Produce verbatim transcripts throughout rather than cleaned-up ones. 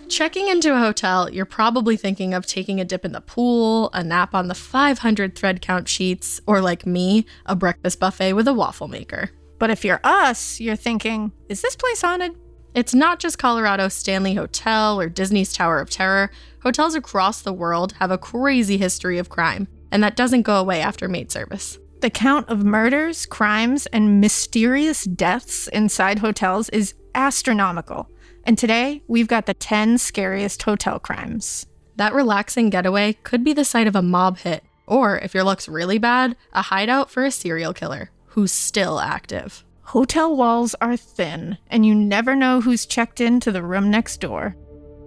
Checking into a hotel, you're probably thinking of taking a dip in the pool, a nap on the five hundred thread count sheets, or like me, a breakfast buffet with a waffle maker. But if you're us, you're thinking, is this place haunted? It's not just Colorado's Stanley Hotel or Disney's Tower of Terror. Hotels across the world have a crazy history of crime, and that doesn't go away after maid service. The count of murders, crimes, and mysterious deaths inside hotels is astronomical. And today, we've got the ten scariest hotel crimes. That relaxing getaway could be the site of a mob hit, or, if your luck's really bad, a hideout for a serial killer who's still active. Hotel walls are thin, and you never know who's checked into the room next door.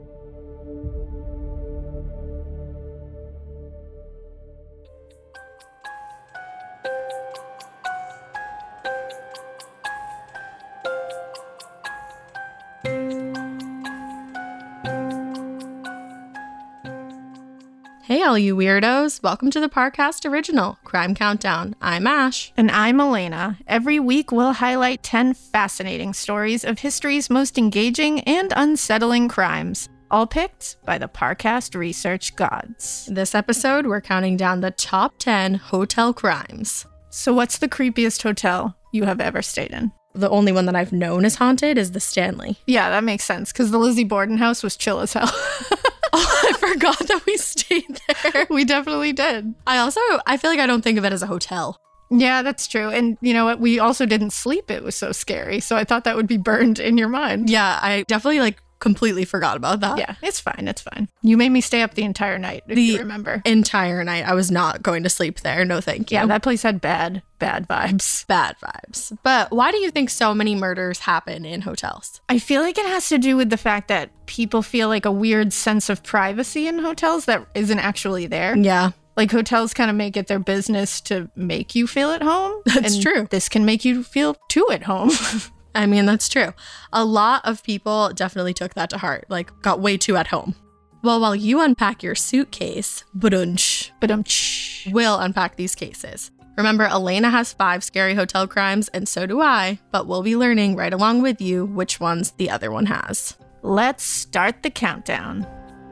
Hey, all you weirdos. Welcome to the Parcast Original, Crime Countdown. I'm Ash. And I'm Elena. Every week, we'll highlight ten fascinating stories of history's most engaging and unsettling crimes, all picked by the Parcast research gods. This episode, we're counting down the top ten hotel crimes. So what's the creepiest hotel you have ever stayed in? The only one that I've known is haunted is the Stanley. Yeah, that makes sense, because the Lizzie Borden house was chill as hell. Oh, I forgot that we stayed there. We definitely did. I also, I feel like I don't think of it as a hotel. Yeah, that's true. And you know what? We also didn't sleep. It was so scary. So I thought that would be burned in your mind. Yeah, I definitely like completely forgot about that. Yeah, it's fine. It's fine. You made me stay up the entire night, if the you remember. entire night. I was not going to sleep there. No, thank you. Yeah, that place had bad, bad vibes. Bad vibes. But why do you think so many murders happen in hotels? I feel like it has to do with the fact that people feel like a weird sense of privacy in hotels that isn't actually there. Yeah. Like hotels kind of make it their business to make you feel at home. That's and true. This can make you feel too at home. I mean, that's true. A lot of people definitely took that to heart, like got way too at home. Well, while you unpack your suitcase, ba-dunch, Ba-dum-tsh. we'll unpack these cases. Remember, Elena has five scary hotel crimes, and so do I, but we'll be learning right along with you which ones the other one has. Let's start the countdown.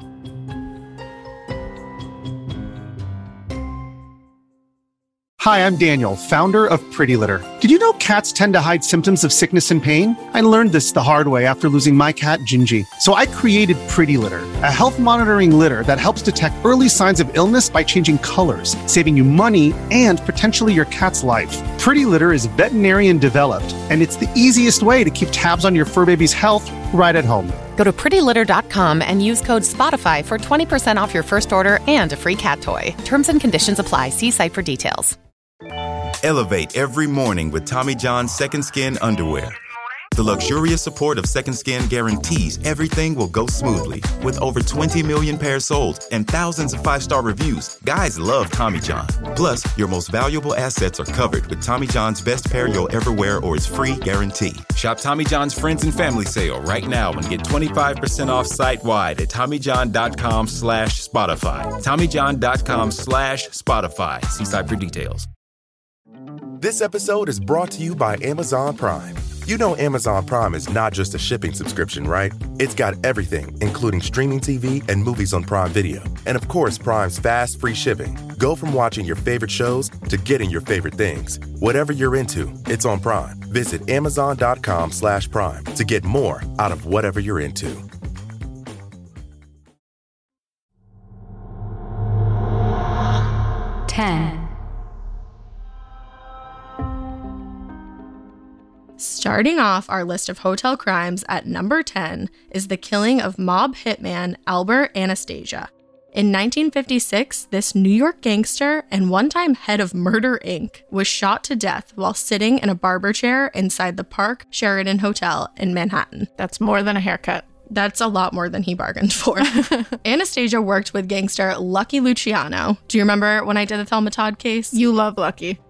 Hi, I'm Daniel, founder of Pretty Litter. Did you know cats tend to hide symptoms of sickness and pain? I learned this the hard way after losing my cat, Gingy. So I created Pretty Litter, a health monitoring litter that helps detect early signs of illness by changing colors, saving you money and potentially your cat's life. Pretty Litter is veterinarian developed, and it's the easiest way to keep tabs on your fur baby's health right at home. Go to pretty litter dot com and use code SPOTIFY for twenty percent off your first order and a free cat toy. Terms and conditions apply. See site for details. Elevate every morning with Tommy John's Second Skin underwear. The luxurious support of Second Skin guarantees everything will go smoothly. With over twenty million pairs sold and thousands of five-star reviews, guys love Tommy John. Plus, your most valuable assets are covered with Tommy John's best pair you'll ever wear or its free guarantee. Shop Tommy John's Friends and Family Sale right now and get twenty-five percent off site-wide at TommyJohn.com slash Spotify. TommyJohn.com slash Spotify. See site for details. This episode is brought to you by Amazon Prime. You know Amazon Prime is not just a shipping subscription, right? It's got everything, including streaming T V and movies on Prime Video. And of course, Prime's fast, free shipping. Go from watching your favorite shows to getting your favorite things. Whatever you're into, it's on Prime. Visit Amazon.com slash Prime to get more out of whatever you're into. ten. Starting off our list of hotel crimes at number ten is the killing of mob hitman Albert Anastasia. In nineteen fifty-six, this New York gangster and one-time head of Murder Incorporated was shot to death while sitting in a barber chair inside the Park Sheraton Hotel in Manhattan. That's more than a haircut. That's a lot more than he bargained for. Anastasia worked with gangster Lucky Luciano. Do you remember when I did the Thelma Todd case? You love Lucky.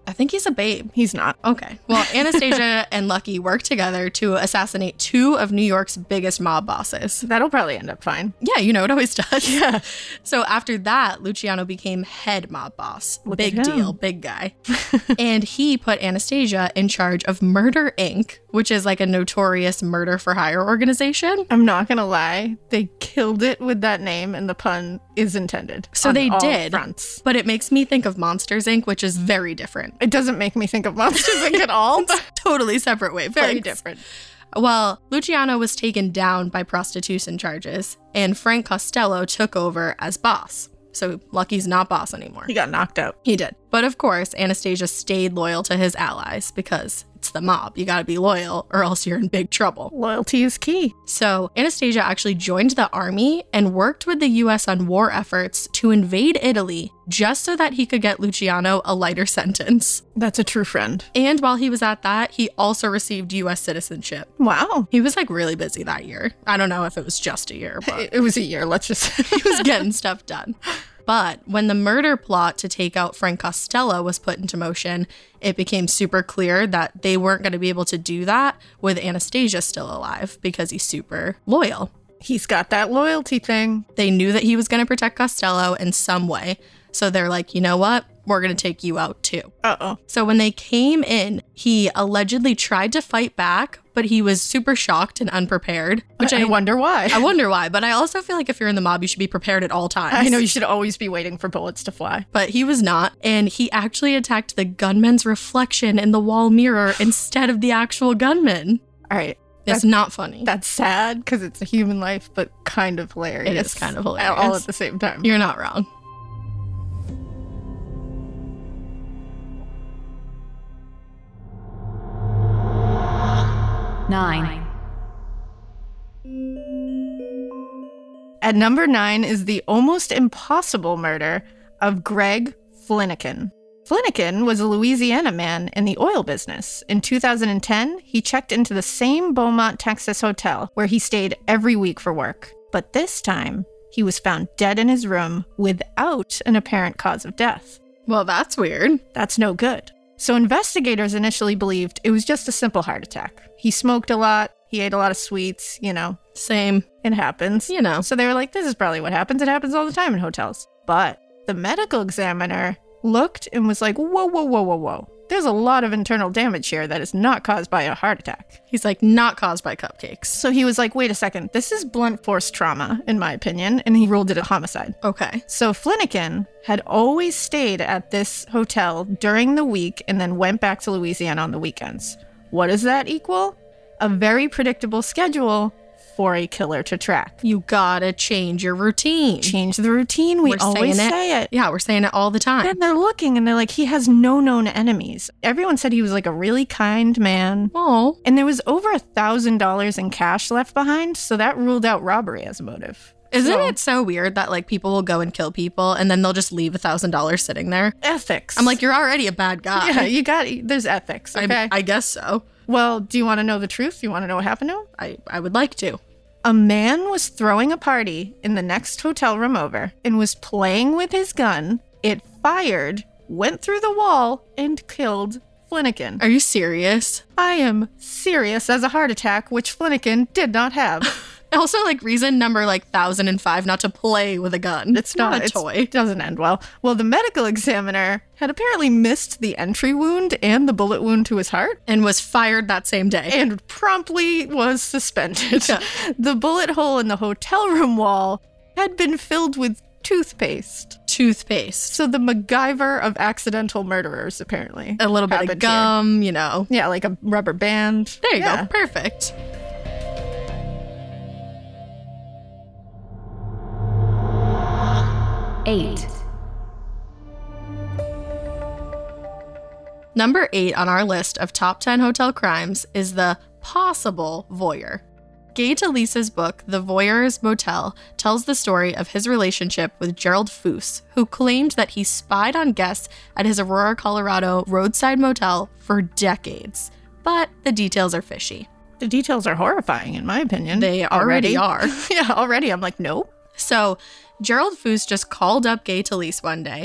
I think he's a babe. He's not. Okay. Well, Anastasia and Lucky worked together to assassinate two of New York's biggest mob bosses. That'll probably end up fine. Yeah, you know, it always does. Yeah. So after that, Luciano became head mob boss. Look big at him. deal, big guy. And he put Anastasia in charge of Murder Incorporated, which is like a notorious murder for hire organization. I'm not going to lie. They killed it with that name, and the pun is intended. So on they all did. Fronts. But it makes me think of Monsters, Incorporated, which is very different. It doesn't make me think of Monsters, Incorporated at all, but Totally separate wavelengths. very different. Well, Luciano was taken down by prostitution charges, and Frank Costello took over as boss. So Lucky's not boss anymore. He got knocked out. He did. But of course, Anastasia stayed loyal to his allies because it's the mob. You gotta be loyal or else you're in big trouble. Loyalty is key. So Anastasia actually joined the army and worked with the U S on war efforts to invade Italy just so that he could get Luciano a lighter sentence. That's a true friend. And while he was at that, he also received U S citizenship. Wow. He was like really busy that year. I don't know if it was just a year, but It, it was a year, let's just say. he was getting stuff done. But when the murder plot to take out Frank Costello was put into motion, it became super clear that they weren't going to be able to do that with Anastasia still alive because he's super loyal. He's got that loyalty thing. They knew that he was going to protect Costello in some way. So they're like, you know what? We're going to take you out too. Uh-oh. So when they came in, he allegedly tried to fight back, but he was super shocked and unprepared. Which I, I, I wonder why. I wonder why. But I also feel like if you're in the mob, you should be prepared at all times. I know you should always be waiting for bullets to fly. But he was not. And he actually attacked the gunman's reflection in the wall mirror instead of the actual gunman. All right. It's not funny. That's sad because it's a human life, but kind of hilarious. It is kind of hilarious. All at the same time. You're not wrong. Nine. At number nine is the almost impossible murder of Greg Fliniken. Fliniken was a Louisiana man in the oil business. In two thousand ten, he checked into the same Beaumont, Texas hotel where he stayed every week for work. But this time, he was found dead in his room without an apparent cause of death. Well, that's weird. That's no good. So investigators initially believed it was just a simple heart attack. He smoked a lot, he ate a lot of sweets, you know. Same. It happens. You know. So they were like, this is probably what happens. It happens all the time in hotels. But the medical examiner looked and was like, whoa, whoa, whoa, whoa, whoa. There's a lot of internal damage here that is not caused by a heart attack. He's like, not caused by cupcakes. So he was like, wait a second, this is blunt force trauma, in my opinion, and he ruled it a homicide. Okay. So Fliniken had always stayed at this hotel during the week and then went back to Louisiana on the weekends. What does that equal? A very predictable schedule for a killer to track. You gotta change your routine. Change the routine. We We're always saying it. say it. Yeah, we're saying it all the time. Then they're looking and they're like, he has no known enemies. Everyone said he was like a really kind man. Oh. And there was over a thousand dollars in cash left behind, so that ruled out robbery as a motive. Isn't So, it so weird that like people will go and kill people and then they'll just leave a thousand dollars sitting there? ethics? I'm like, you're already a bad guy. yeah, you got there's ethics. Okay. I, I guess so. well, do you want to know the truth? You want to know what happened to him? I, I would like to. A man was throwing a party in the next hotel room over and was playing with his gun. It fired, went through the wall, and killed Fliniken. Are you serious? I am serious as a heart attack, which Fliniken did not have. Also, like reason number like thousand and five not to play with a gun. It's not, a it's- toy. It doesn't end well. Well, the medical examiner had apparently missed the entry wound and the bullet wound to his heart And was fired that same day. and promptly was suspended. Yeah. The bullet hole in the hotel room wall had been filled with toothpaste. Toothpaste. So the MacGyver of accidental murderers, apparently. A little bit of happened here. gum, you know. Yeah, like a rubber band. There you Yeah. go. Perfect. Eight. Number eight on our list of top ten hotel crimes is the possible voyeur. Gay Talese's book, The Voyeur's Motel, tells the story of his relationship with Gerald Foos, who claimed that he spied on guests at his Aurora, Colorado roadside motel for decades. But the details are fishy. The details are horrifying, in my opinion. They already are. Yeah, already. I'm like, nope. So, Gerald Foos just called up Gay Talese one day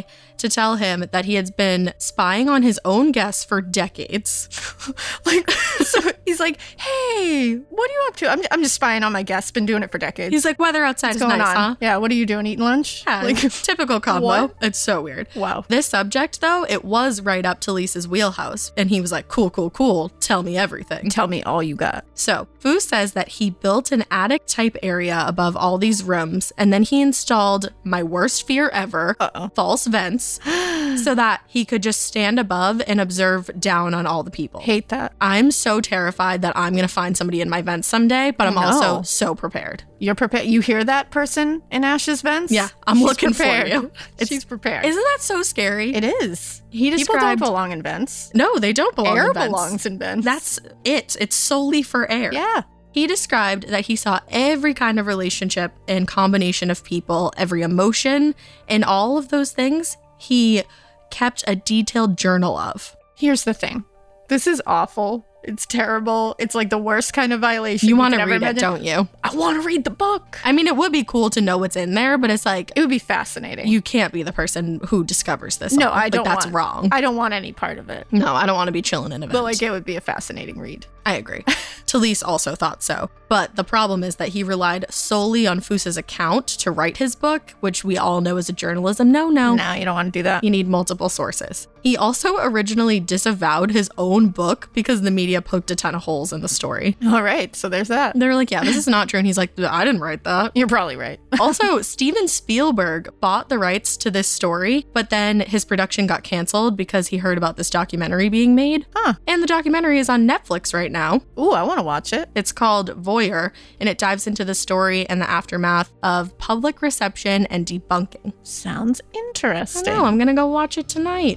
to tell him that he has been spying on his own guests for decades. Like, so he's like, hey, what are you up to? I'm, I'm just spying on my guests. Been doing it for decades. He's like, weather outside What's is going nice, on? huh? Yeah, what are you doing? Eating lunch? Yeah, Like, typical combo. What? It's so weird. Wow. This subject, though, it was right up to Lisa's wheelhouse. And he was like, cool, cool, cool. Tell me everything. Tell me all you got. So, Fu says that he built an attic type area above all these rooms, and then he installed my worst fear ever, Uh-oh. false vents, so that he could just stand above and observe down on all the people. Hate that. I'm so terrified that I'm going to find somebody in my vents someday, but I'm I know. also so prepared. You're prepared. You hear that person in Ash's vents? Yeah, I'm She's looking for prepared. you. She's prepared. Isn't that so scary? It is. He People don't described... belong in vents. No, they don't belong Air in vents. belongs in vents. That's it. It's solely for air. Yeah. He described that he saw every kind of relationship and combination of people, every emotion, and all of those things he kept a detailed journal of. Here's the thing. This is awful. It's terrible. It's like the worst kind of violation. You want to could ever read it, imagine. don't you? I want to read the book. I mean, it would be cool to know what's in there, but it's like, It would be fascinating. you can't be the person who discovers this. no, all. I Like, don't that's want, wrong. I don't want any part of it. no, I don't want to be chilling in a vent. But like it would be a fascinating read. I agree. Talise also thought so. But the problem is that he relied solely on Fusa's account to write his book, which we all know is a journalism no-no. No, you don't want to do that. You need multiple sources. He also originally disavowed his own book because the media poked a ton of holes in the story. All right, so there's that. They were like, yeah, this is not true. And he's like, I didn't write that. You're probably right. Also, Steven Spielberg bought the rights to this story, but then his production got canceled because he heard about this documentary being made. Huh. And the documentary is on Netflix right now. Ooh, I want to watch it. It's called Voyeur, and it dives into the story and the aftermath of public reception and debunking. Sounds I interesting. know, I'm gonna go watch it tonight.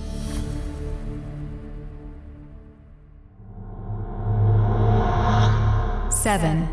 Seven.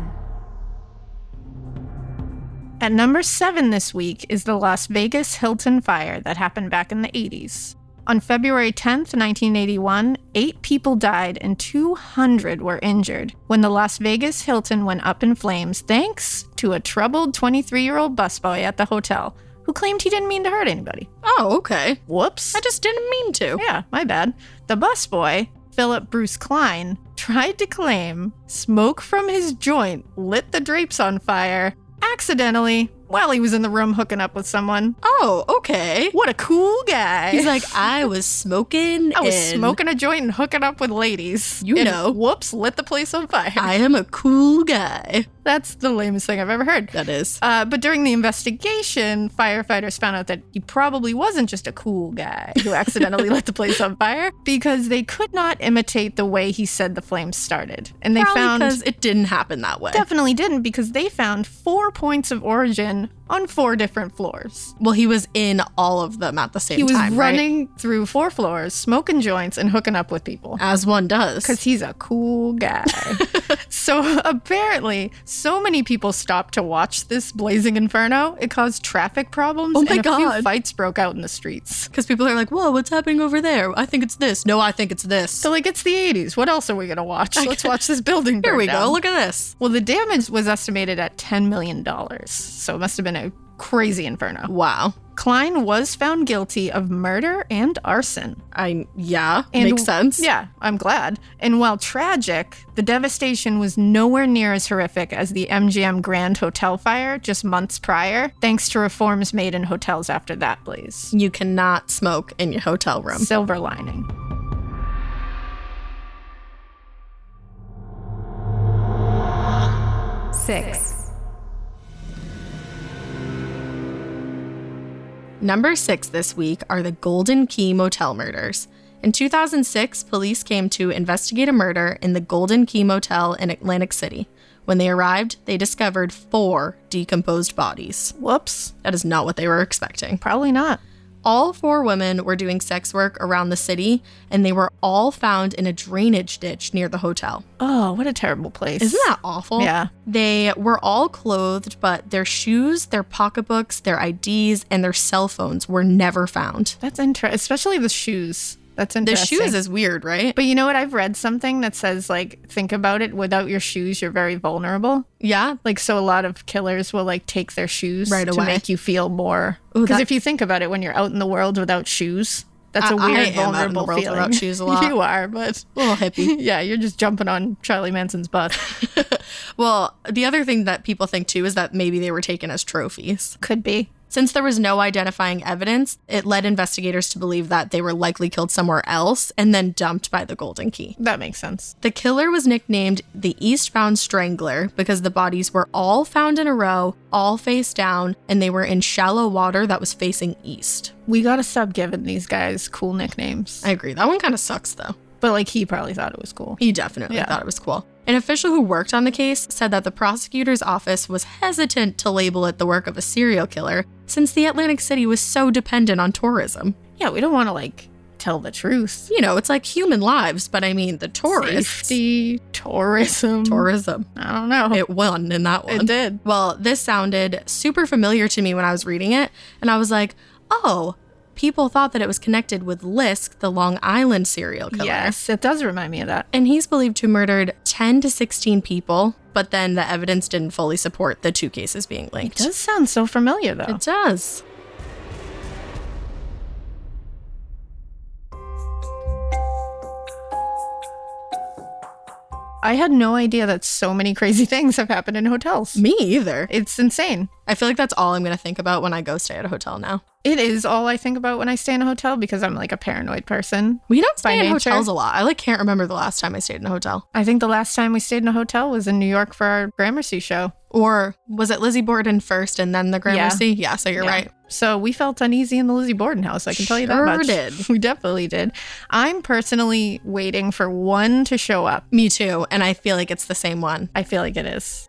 At number seven this week is the Las Vegas Hilton fire that happened back in the eighties. On February tenth, nineteen eighty-one, eight people died and two hundred were injured when the Las Vegas Hilton went up in flames thanks to a troubled twenty-three-year-old busboy at the hotel who claimed he didn't mean to hurt anybody. Oh, okay. Whoops. I just didn't mean to. Yeah, my bad. The busboy, Philip Bruce Klein, tried to claim smoke from his joint lit the drapes on fire accidentally while he was in the room hooking up with someone. Oh, okay. What a cool guy. He's like, I was smoking. I was and smoking a joint and hooking up with ladies. You And know. Whoops, lit the place on fire. I am a cool guy. That's the lamest thing I've ever heard. That is. Uh, but during the investigation, firefighters found out that he probably wasn't just a cool guy who accidentally lit the place on fire because they could not imitate the way he said the flames started. And they Probably found because it didn't happen that way. definitely didn't because they found four points of origin on four different floors. Well, he was in all of them at the same He was time, right? running through four floors, smoking joints and hooking up with people. As one does. Because he's a cool guy. So apparently, so many people stopped to watch this blazing inferno. It caused traffic problems. Oh my and a few God. fights broke out in the streets. Because people are like, whoa, what's happening over there? I think it's this. No, I think it's this. So like, it's the eighties. What else are we gonna watch? Let's watch this building burn Here we down. go. Look at this. Well, the damage was estimated at ten million dollars. So it must have been a crazy inferno. Wow. Klein was found guilty of murder and arson. I, yeah, And- makes sense. Yeah, I'm glad. And while tragic, the devastation was nowhere near as horrific as the M G M Grand Hotel fire just months prior, thanks to reforms made in hotels after that blaze. You cannot smoke in your hotel room. Silver lining. Six. Number six this week are the Golden Key Motel murders. In two thousand six, police came to investigate a murder in the Golden Key Motel in Atlantic City. When they arrived, they discovered four decomposed bodies. Whoops. That is not what they were expecting. Probably not. All four women were doing sex work around the city, and they were all found in a drainage ditch near the hotel. Oh, what a terrible place. Isn't that awful? Yeah. They were all clothed, but their shoes, their pocketbooks, their I Ds, and their cell phones were never found. That's interesting, especially the shoes. That's The interesting. shoes is weird, right? But you know what? I've read something that says, like, think about it. Without your shoes, you're very vulnerable. Yeah. Like, so a lot of killers will, like, take their shoes Right to away. make you feel more. Ooh, Because that- if you think about it, when you're out in the world without shoes, that's a I- I weird, am out in the vulnerable world feeling. without shoes a lot. You are, but A little hippie. yeah, you're just jumping on Charlie Manson's butt. Well, the other thing that people think too is that maybe they were taken as trophies. Could be. Since there was no identifying evidence, it led investigators to believe that they were likely killed somewhere else and then dumped by the Golden Key. That makes sense. The killer was nicknamed the Eastbound Strangler because the bodies were all found in a row, all face down, and they were in shallow water that was facing east. We gotta stop giving these guys cool nicknames. I agree. That one kind of sucks, though. But, like, he probably thought it was cool. He definitely Yeah. thought it was cool. An official who worked on the case said that the prosecutor's office was hesitant to label it the work of a serial killer since the Atlantic City was so dependent on tourism. Yeah, we don't want to, like, tell the truth. You know, it's like human lives, but I mean, the tourists. Safety, tourism. Tourism. I don't know. It won in that one. It did. Well, this sounded super familiar to me when I was reading it, and I was like, oh, people thought that it was connected with Lisk, the Long Island serial killer. Yes, it does remind me of that. And he's believed to have murdered ten to sixteen people, but then the evidence didn't fully support the two cases being It linked. does sound so familiar, though. It does. I had no idea that so many crazy things have happened in hotels. Me either. It's insane. I feel like that's all I'm going to think about when I go stay at a hotel now. It is all I think about when I stay in a hotel because I'm like a paranoid person. We don't By stay in nature. hotels a lot. I like can't remember the last time I stayed in a hotel. I think the last time we stayed in a hotel was in New York for our Gramercy show. Or was it Lizzie Borden first and then the Gramercy? Yeah, yeah so you're Yeah. right. So we felt uneasy in the Lizzie Borden house. I can tell you that Sure much. did. We definitely did. I'm personally waiting for one to show up. Me too. And I feel like it's the same one. I feel like it is.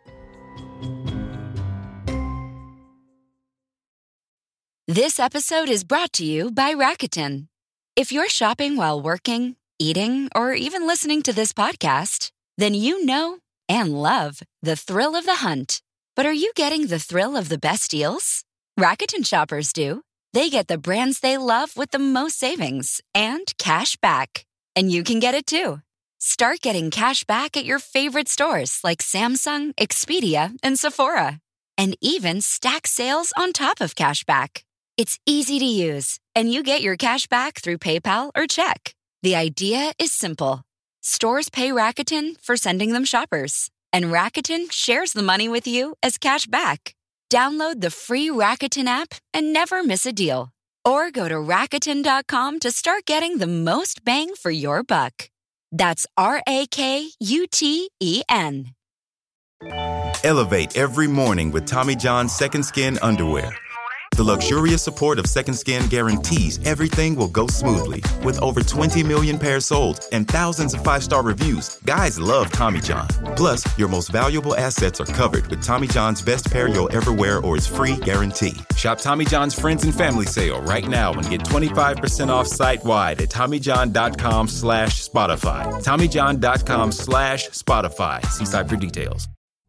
This episode is brought to you by Rakuten. If you're shopping while working, eating, or even listening to this podcast, then you know and love the thrill of the hunt. But are you getting the thrill of the best deals? Rakuten shoppers do. They get the brands they love with the most savings and cash back. And you can get it too. Start getting cash back at your favorite stores like Samsung, Expedia, and Sephora. And even stack sales on top of cash back. It's easy to use, and you get your cash back through PayPal or check. The idea is simple. Stores pay Rakuten for sending them shoppers, and Rakuten shares the money with you as cash back. Download the free Rakuten app and never miss a deal. Or go to Rakuten dot com to start getting the most bang for your buck. That's R A K U T E N. Elevate every morning with Tommy John's Second Skin underwear. The luxurious support of Second Skin guarantees everything will go smoothly. With over twenty million pairs sold and thousands of five-star reviews, guys love Tommy John. Plus, your most valuable assets are covered with Tommy John's best pair you'll ever wear or its free guarantee. Shop Tommy John's Friends and Family Sale right now and get twenty-five percent off site-wide at TommyJohn.com slash Spotify. TommyJohn.com slash Spotify. See site for details.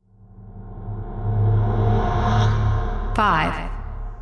Five.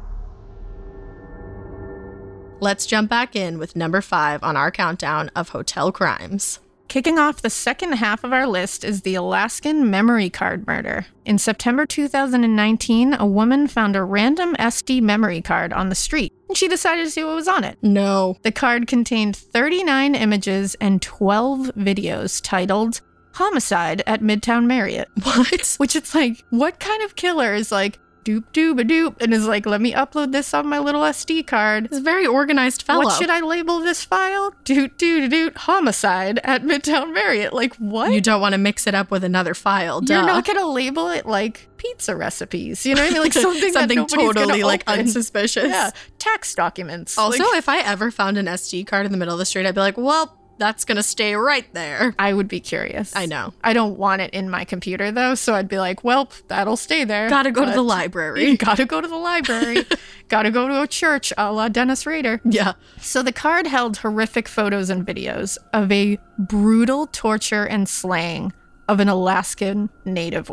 Let's jump back in with number five on our countdown of hotel crimes. Kicking off the second half of our list is the Alaskan memory card murder. In September two thousand nineteen, a woman found a random S D memory card on the street, and she decided to see what was on it. No. The card contained thirty-nine images and twelve videos titled Homicide at Midtown Marriott. What? Which it's like, what kind of killer is like, doop doop a doop, and is like, let me upload this on my little S D card. It's a very organized fellow. What should I label this file? Doot doot doot homicide at Midtown Marriott. Like, what? You don't want to mix it up with another file. Duh. You're not gonna label it like pizza recipes. You know what I mean? Like something, something that nobody's totally gonna like open. unsuspicious. Yeah, tax documents. Also, Like, if I ever found an S D card in the middle of the street, I'd be like, well, that's gonna stay right there. I would be curious. I know. I don't want it in my computer though, so I'd be like, well, that'll stay there. Gotta go to the But- library. Gotta go to the library. Gotta go to a church a la Dennis Rader. Yeah. So the card held horrific photos and videos of a brutal torture and slaying of an Alaskan Native woman.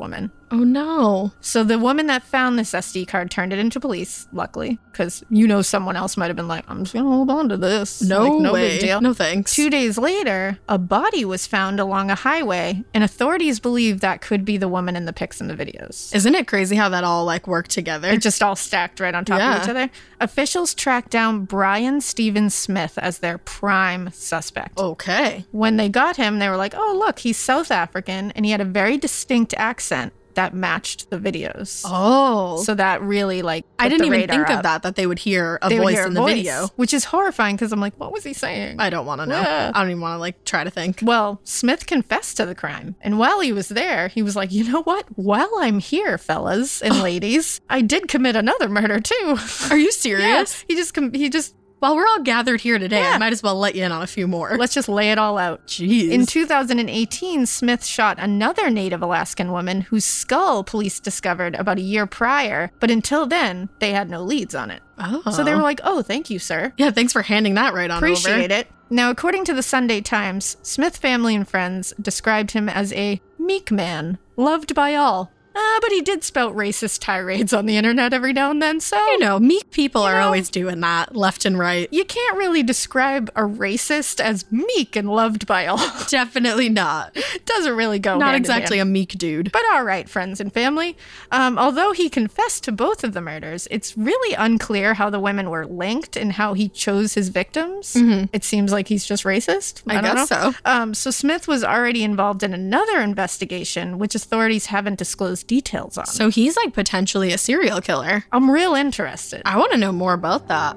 Oh, no. So the woman that found this S D card turned it into police, luckily, because you know someone else might have been like, I'm just going to hold on to this. No like, no way. big deal. No thanks. Two days later, a body was found along a highway, and authorities believe that could be the woman in the pics and the videos. Isn't it crazy how that all like worked together? It just all stacked right on top Yeah. of each other. Officials tracked down Brian Stephen Smith as their prime suspect. Okay. When they got him, they were like, oh, look, he's South African, and he had a very distinct accent that matched the videos. Oh. So that really, like, I put didn't the even radar think up. of that, that they would hear a They would voice hear a in the voice, video. which is horrifying because I'm like, what was he saying? I don't want to know. Yeah. I don't even want to like try to think. Well, Smith confessed to the crime. And while he was there, he was like, you know what? While I'm here, fellas and ladies, I did commit another murder too. Are you serious? Yeah. He just, com- he just, While we're all gathered here today, Yeah. I might as well let you in on a few more. let's just lay it all out. Jeez. In two thousand eighteen, Smith shot another Native Alaskan woman whose skull police discovered about a year prior, but until then, they had no leads on it. Oh. So they were like, oh, thank you, sir. Yeah, thanks for handing that right on Appreciate over. it. Now, according to the Sunday Times, Smith family and friends described him as a meek man, loved by all. Uh, but he did spout racist tirades on the internet every now and then, so... You know, meek people are know. always doing that, left and right. You can't really describe a racist as meek and loved by all. Definitely not. Doesn't really go Not hand in exactly hand. a meek dude. But all right, friends and family. Um, although he confessed to both of the murders, it's really unclear how the women were linked and how he chose his victims. It seems like he's just racist. I don't guess know. so. Um, so Smith was already involved in another investigation, which authorities haven't disclosed details on. So he's like potentially a serial killer. I'm real interested. I want to know more about that.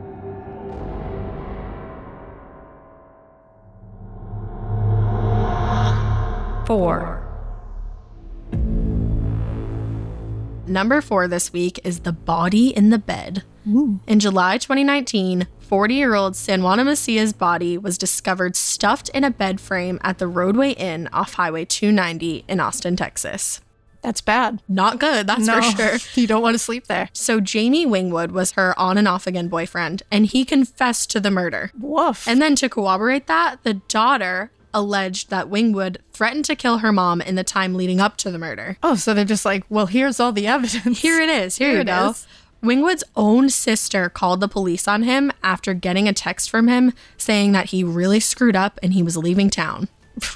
Four. Number four this week is the body in the bed. In July twenty nineteen, forty-year-old San Juana Macia's body was discovered stuffed in a bed frame at the Roadway Inn off Highway two ninety in Austin, Texas. That's bad. Not good, that's no, for sure. You don't want to sleep there. So Jamie Wingwood was her on and off again boyfriend, and he confessed to the murder. Woof. And then to corroborate that, the daughter alleged that Wingwood threatened to kill her mom in the time leading up to the murder. oh, so they're just like, well, here's all the evidence. Here it is. Here, Here you it go. is. Wingwood's own sister called the police on him after getting a text from him saying that he really screwed up and he was leaving town.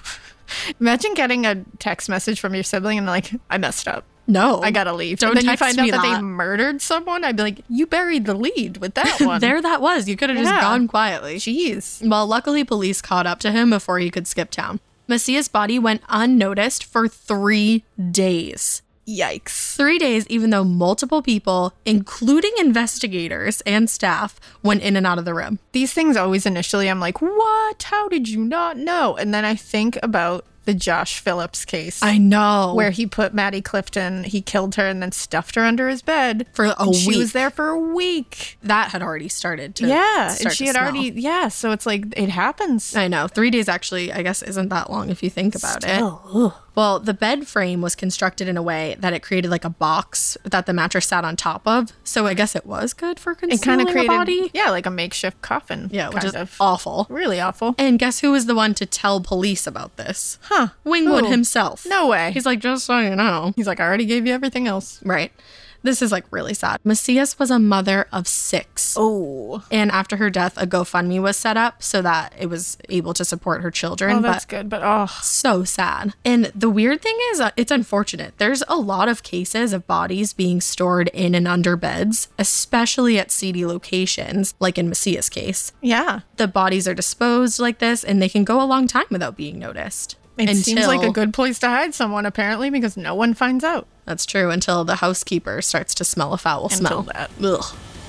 Imagine getting a text message from your sibling and like, I messed up. No. I gotta leave. Don't and then you text find me out that, that. they murdered someone. I'd be like, you buried the lead with that one. There that was. You could have Yeah. just gone quietly. Jeez. Well, luckily police caught up to him before he could skip town. Macia's body went unnoticed for three days. Yikes. Three days, even though multiple people, including investigators and staff, went in and out of the room. These things always initially, I'm like, what? How did you not know? And then I think about the Josh Phillips case. I know. Where he put Maddie Clifton, he killed her and then stuffed her under his bed. For a And She week. was there for a week. That had already started to yeah. start And she to had smell. already, yeah. So it's like, it happens. I know. Three days actually, I guess, isn't that long if you think about it. Still, ugh. Well, the bed frame was constructed in a way that it created like a box that the mattress sat on top of. So I guess it was good for It concealing kind of a created, body. yeah, like a makeshift coffin. Yeah, which kind is of. awful. Really awful. And guess who was the one to tell police about this? Huh. Wingwood Who? himself. No way. He's like, just so you know. He's like, I already gave you everything else. Right. This is like really sad. Macias was a mother of six. Oh. And after her death, a GoFundMe was set up so that it was able to support her children. Oh, that's but good. But oh. so sad. And the weird thing is, uh, it's unfortunate. There's a lot of cases of bodies being stored in and under beds, especially at seedy locations, like in Macia's case. Yeah. The bodies are disposed like this, and they can go a long time without being noticed. It seems Until- like a good place to hide someone, apparently, because no one finds out. That's true, until the housekeeper starts to smell a foul Until smell. that. Ugh.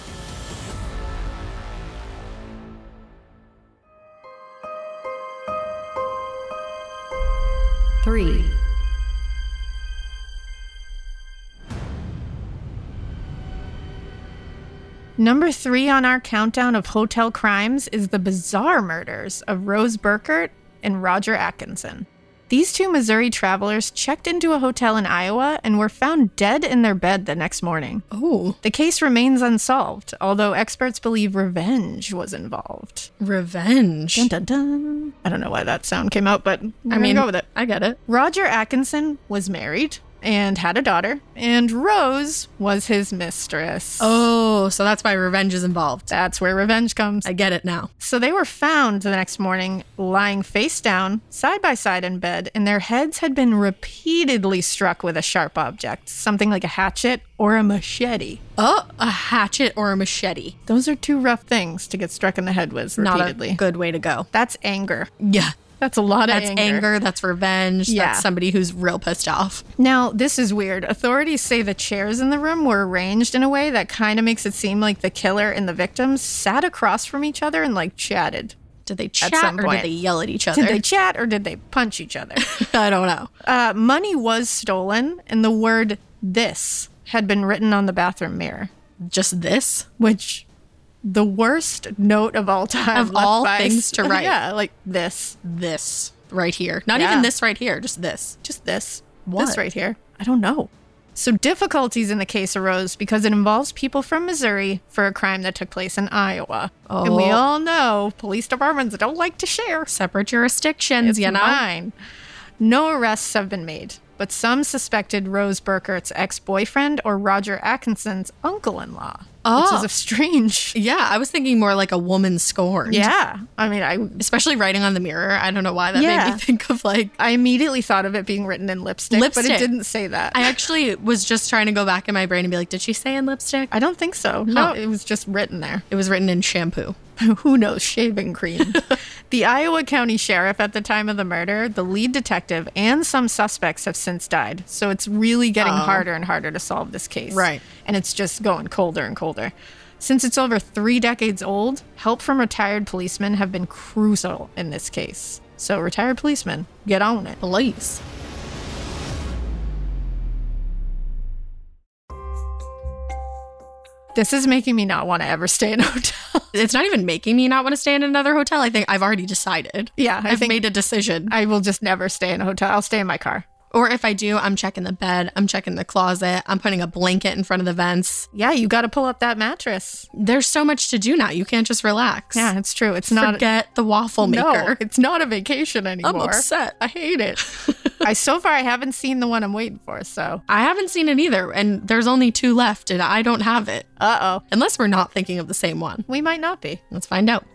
Three. Number three on our countdown of hotel crimes is the bizarre murders of Rose Burkert and Roger Atkinson. These two Missouri travelers checked into a hotel in Iowa and were found dead in their bed the next morning. Oh, The case remains unsolved, although experts believe revenge was involved. revenge. Dun dun dun. I don't know why that sound came out, but we're I mean, gonna go with it. I get it. Roger Atkinson was married. and had a daughter, and Rose was his mistress. Oh, so that's why revenge is involved. That's where revenge comes. I get it now. So they were found the next morning lying face down, side by side in bed, and their heads had been repeatedly struck with a sharp object, something like a hatchet or a machete. Oh, a hatchet or a machete. Those are two rough things to get struck in the head with repeatedly. Not a good way to go. That's anger. Yeah. That's a lot of That's anger. anger. That's revenge. Yeah. That's somebody who's real pissed off. Now, this is weird. Authorities say the chairs in the room were arranged in a way that kind of makes it seem like the killer and the victims sat across from each other and, like, chatted. Did they chat some or point. did they yell at each other? Did they chat or did they punch each other? I don't know. Uh, money was stolen, and the word "this" had been written on the bathroom mirror. Just this? Which... the worst note of all time. Of all things to write. Yeah, like this. This right here. Not Yeah. even this right here, just this. Just this. What? This right here. I don't know. So difficulties in the case arose because it involves people from Missouri for a crime that took place in Iowa. Oh. And we all know police departments don't like to share. Separate jurisdictions, It's you know? mine. No arrests have been made, but some suspected Rose Burkert's ex-boyfriend or Roger Atkinson's uncle-in-law. Oh. Which is a strange... Yeah, I was thinking more like a woman scorned. Yeah. I mean, I Especially writing on the mirror. I don't know why that Yeah. made me think of like... I immediately thought of it being written in lipstick, but Lipstick. it didn't say that. I actually was just trying to go back in my brain and be like, did she say in lipstick? I don't think so. No, Huh. it was just written there. It was written in shampoo. Who knows? Shaving cream. The Iowa County Sheriff at the time of the murder, the lead detective, and some suspects have since died. So it's really getting Oh. harder and harder to solve this case. Right. And it's just going colder and colder. Since it's over three decades old, help from retired policemen have been crucial in this case. So retired policemen, get on it. Police. This is making me not want to ever stay in a hotel. It's not even making me not want to stay in another hotel. I think I've already decided. Yeah, I I've think made a decision. I will just never stay in a hotel. I'll stay in my car. Or if I do, I'm checking the bed. I'm checking the closet. I'm putting a blanket in front of the vents. Yeah, you got to pull up that mattress. There's so much to do now. You can't just relax. Yeah, it's true. It's not. Forget the waffle maker. No, it's not a vacation anymore. I'm upset. I hate it. I so far I haven't seen the one I'm waiting for. So I haven't seen it either, and there's only two left, and I don't have it. uh oh, Unless we're not thinking of the same one. we might not be. Let's find out.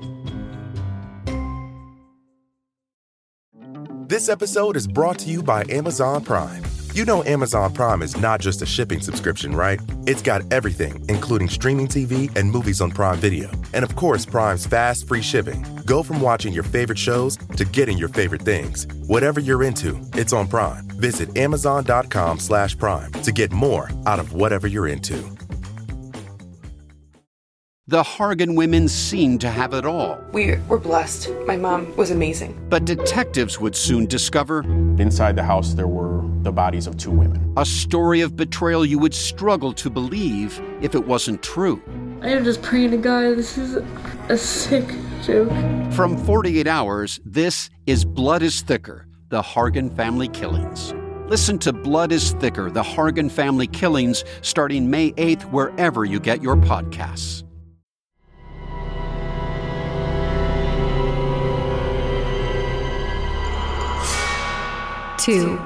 This episode is brought to you by Amazon Prime. You know Amazon Prime is not just a shipping subscription, right? It's got everything, including streaming T V and movies on Prime Video. And of course, Prime's fast, free shipping. Go from watching your favorite shows to getting your favorite things. Whatever you're into, it's on Prime. Visit amazon.com slash prime to get more out of whatever you're into. The Hargan women seemed to have it all. We were blessed. My mom was amazing. But detectives would soon discover inside the house there were the bodies of two women. A story of betrayal you would struggle to believe if it wasn't true. I am just praying to God, this is a sick joke. From forty-eight hours, this is Blood is Thicker, the Hargan family killings. Listen to Blood is Thicker, the Hargan family killings, starting May eighth, wherever you get your podcasts. Two.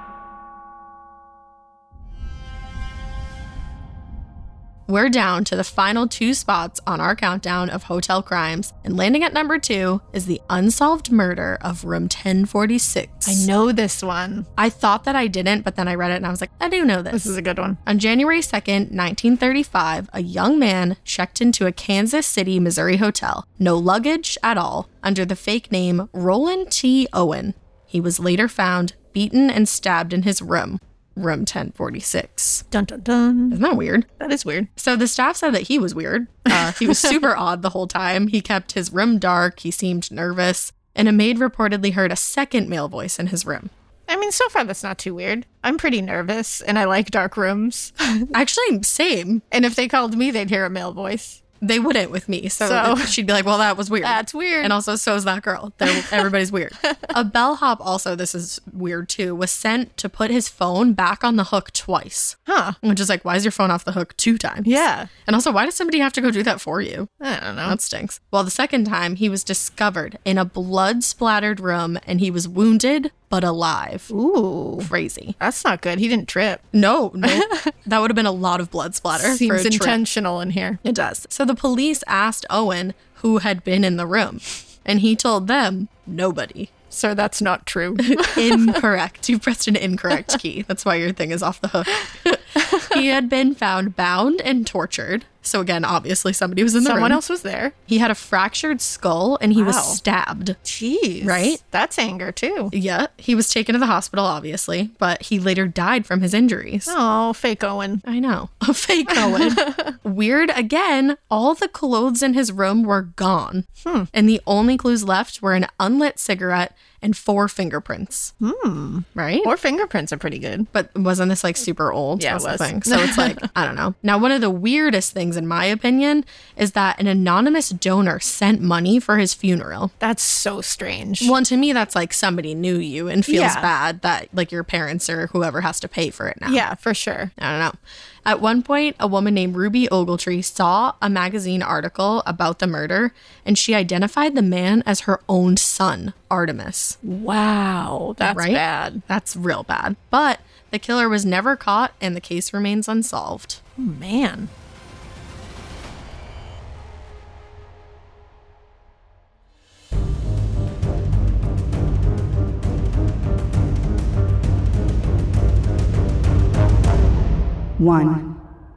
We're down to the final two spots on our countdown of hotel crimes, and landing at number two is the unsolved murder of room ten forty-six. I know this one. I thought that I didn't, but then I read it and I was like, I do know this. This is a good one. On January second, nineteen thirty-five, a young man checked into a Kansas City, Missouri hotel, no luggage at all, under the fake name Roland T. Owen. He was later found beaten and stabbed in his room. Room ten forty-six. Dun dun dun. Isn't that weird? That is weird. So the staff said that he was weird. Uh, he was super odd the whole time. He kept his room dark. He seemed nervous. And a maid reportedly heard a second male voice in his room. I mean, so far that's not too weird. I'm pretty nervous and I like dark rooms. Actually, same. And if they called me, they'd hear a male voice. They wouldn't with me. So, So- she'd be like, well, that was weird. That's weird. And also, so is that girl. They're, everybody's weird. A bellhop, also, this is weird too, was sent to put his phone back on the hook twice. Huh. Which is like, why is your phone off the hook two times? Yeah. And also, why does somebody have to go do that for you? I don't know. That stinks. Well, the second time, he was discovered in a blood-splattered room, and he was wounded but alive. Ooh. Crazy. That's not good. He didn't trip. No, no. That would have been a lot of blood splatter. Seems for a trip. intentional in here. It does. So the police asked Owen who had been in the room, and he told them nobody. So that's not true. Incorrect. You pressed an incorrect key. That's why your thing is off the hook. He had been found bound and tortured. So again, obviously somebody was in the room. Someone else was there. He had a fractured skull and he Wow. was stabbed. Jeez. Right? That's anger too. Yeah. He was taken to the hospital, obviously, but he later died from his injuries. Oh, fake Owen. I know. A fake Owen. Weird again, all the clothes in his room were gone. Hmm. And the only clues left were an unlit cigarette and four fingerprints. Hmm. Right? Four fingerprints are pretty good. But wasn't this like super old? Yeah, That's it was. the thing. So it's like, I don't know. Now, one of the weirdest things, in my opinion, is that an anonymous donor sent money for his funeral. That's so strange. Well, and to me, that's like somebody knew you and feels Yeah. bad that like your parents or whoever has to pay for it now. Yeah, for sure. I don't know. At one point, a woman named Ruby Ogletree saw a magazine article about the murder, and she identified the man as her own son, Artemis. Wow, that's Right? bad. That's real bad. But the killer was never caught, and the case remains unsolved. Oh, man. One.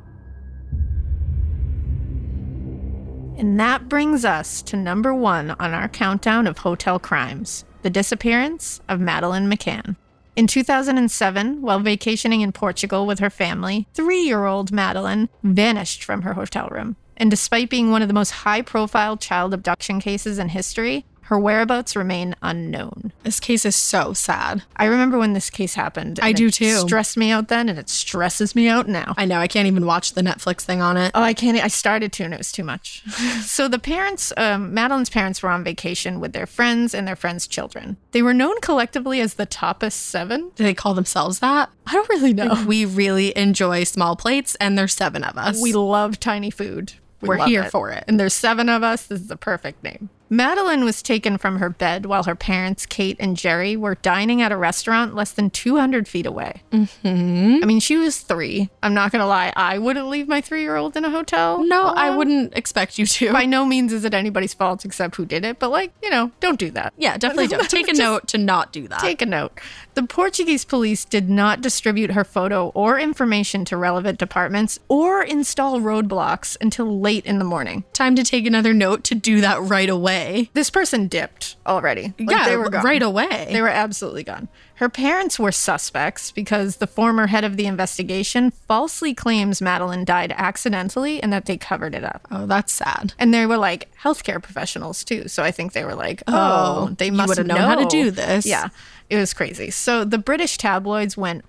And that brings us to number one on our countdown of hotel crimes, the disappearance of Madeleine McCann. In two thousand seven, while vacationing in Portugal with her family, three-year-old Madeleine vanished from her hotel room. And despite being one of the most high-profile child abduction cases in history, her whereabouts remain unknown. This case is so sad. I remember when this case happened. I and do it too. stressed me out then, and it stresses me out now. I know. I can't even watch the Netflix thing on it. Oh, I can't. I started to, and it was too much. So the parents, um, Madeleine's parents were on vacation with their friends and their friends' children. They were known collectively as the Tapas Seven. Do they call themselves that? I don't really know. Like, we really enjoy small plates, and there's seven of us. We love tiny food. We We're love here for it. And there's seven of us. This is the perfect name. Madeleine was taken from her bed while her parents, Kate and Jerry, were dining at a restaurant less than two hundred feet away. Mm-hmm. I mean, she was three. I'm not going to lie. I wouldn't leave my three-year-old in a hotel. No, I alone. wouldn't expect you to. By no means is it anybody's fault except who did it. But, like, you know, don't do that. Yeah, definitely don't. Take a Just note to not do that. Take a note. The Portuguese police did not distribute her photo or information to relevant departments or install roadblocks until late in the morning. Time to take another note to do that right away. This person dipped already. Like, yeah, they were gone. right away. They were absolutely gone. Her parents were suspects because the former head of the investigation falsely claims Madeleine died accidentally and that they covered it up. Oh, that's sad. And they were like healthcare professionals too. So I think they were like, oh, Oh, they you must would've known know how to do this. Yeah, it was crazy. So the British tabloids went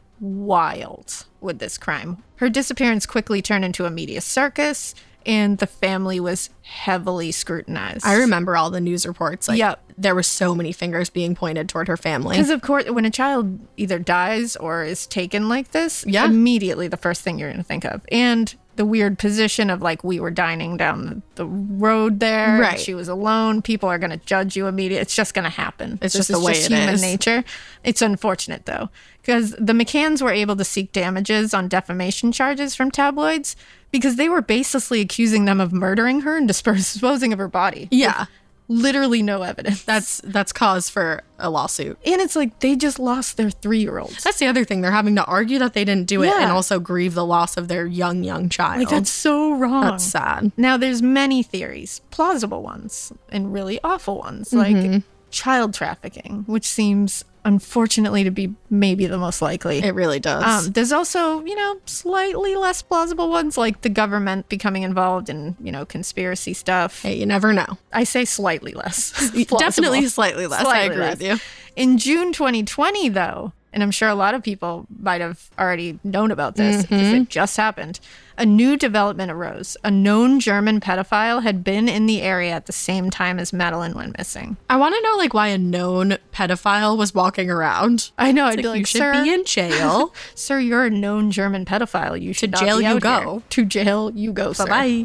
wild with this crime. Her disappearance quickly turned into a media circus, and the family was heavily scrutinized. I remember all the news reports. Like, Yep. there were so many fingers being pointed toward her family. Because, of course, when a child either dies or is taken like this, Yeah. immediately the first thing you're going to think of. And the weird position of, like, we were dining down the, the road there. Right. And she was alone. People are going to judge you immediately. It's just going to happen. It's This just the is way just it human is. nature. It's unfortunate, though, because the McCanns were able to seek damages on defamation charges from tabloids because they were baselessly accusing them of murdering her and disposing of her body. Yeah. With literally no evidence. That's that's cause for a lawsuit. And it's like they just lost their three-year-olds. That's the other thing. They're having to argue that they didn't do it Yeah. and also grieve the loss of their young, young child. Like, that's so wrong. That's sad. Now, there's many theories, plausible ones and really awful ones, Mm-hmm. like child trafficking, which seems unfortunately to be maybe the most likely. It really does. Um, there's also, you know, slightly less plausible ones, like the government becoming involved in, you know, conspiracy stuff. Hey, you never know. I say slightly less. plausible. Definitely slightly less. I Slightly agree less. with you. In June twenty twenty, though, and I'm sure a lot of people might have already known about this because Mm-hmm. it just happened, a new development arose. A known German pedophile had been in the area at the same time as Madeleine went missing. I want to know, like, why a known pedophile was walking around. I know. I'd It's be like, like, you should sir, be in jail. sir, you're a known German pedophile. You should To not jail be you out go. here. To jail you go, sir. Bye-bye.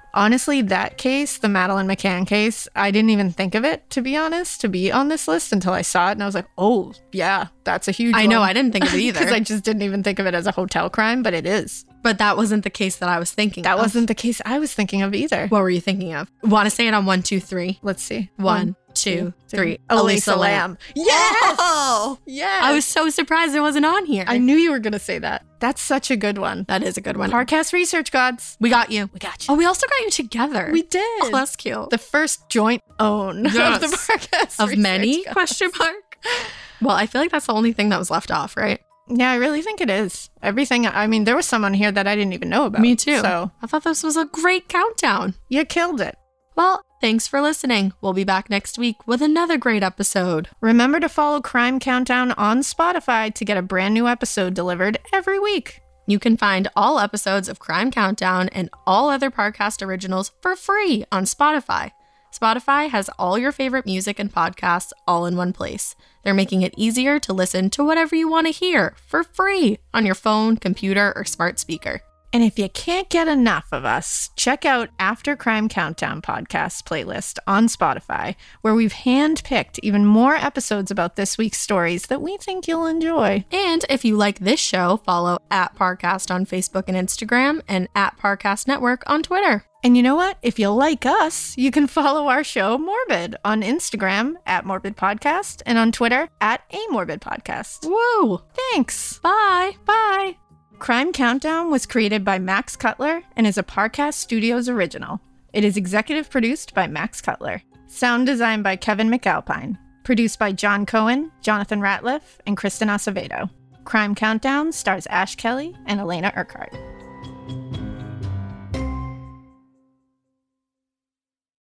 Honestly, that case, the Madeleine McCann case, I didn't even think of it, to be honest, to be on this list until I saw it. And I was like, oh, yeah, that's a huge I one. know, I didn't think of it either. Because I just didn't even think of it as a hotel crime, but it is. But that wasn't the case that I was thinking That of. wasn't the case I was thinking of either. What were you thinking of? Want to say it on one, two, three? Let's see. One, two, three. Elisa Elisa Lam. Lam. Yes! Oh! Yes! I was so surprised it wasn't on here. I knew you were going to say that. That's such a good one. That is a good one. Podcast research gods. We got you. We got you. Oh, we also got you together. We did. Oh, that's cute. The first joint own Yes. of the podcast Of research many? gods. Question mark. Well, I feel like that's the only thing that was left off, right? Yeah, I really think it is. Everything, I mean, there was someone here that I didn't even know about. Me too. So I thought this was a great countdown. you killed it. Well, thanks for listening. We'll be back next week with another great episode. Remember to follow Crime Countdown on Spotify to get a brand new episode delivered every week. You can find all episodes of Crime Countdown and all other Parcast originals for free on Spotify. Spotify has all your favorite music and podcasts all in one place. They're making it easier to listen to whatever you want to hear for free on your phone, computer, or smart speaker. And if you can't get enough of us, check out After Crime Countdown podcast playlist on Spotify, where we've handpicked even more episodes about this week's stories that we think you'll enjoy. And if you like this show, follow at Parcast on Facebook and Instagram and at Parcast Network on Twitter. And you know what? If you like us, you can follow our show Morbid on Instagram at Morbid Podcast and on Twitter at A Morbid Podcast. Woo! Thanks. Bye. Bye. Crime Countdown was created by Max Cutler and is a Parcast Studios original. It is executive produced by Max Cutler. Sound designed by Kevin McAlpine. Produced by John Cohen, Jonathan Ratliff, and Kristen Acevedo. Crime Countdown stars Ash Kelly and Elena Urquhart.